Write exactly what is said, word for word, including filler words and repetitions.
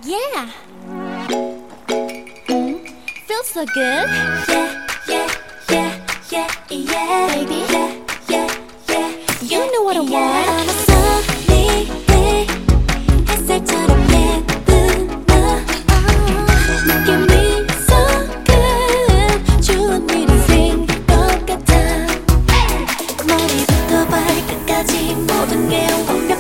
Yeah. Mm. Feels so good. Yeah, yeah, yeah, yeah, yeah. Baby, yeah, yeah, yeah. You know what I want. I'm a sunny day. 햇살처럼 예쁜 너. 느낌이 so good. 좋은 일이 생길 것 같아. 머리부터 발끝까지 모든 게 완벽해.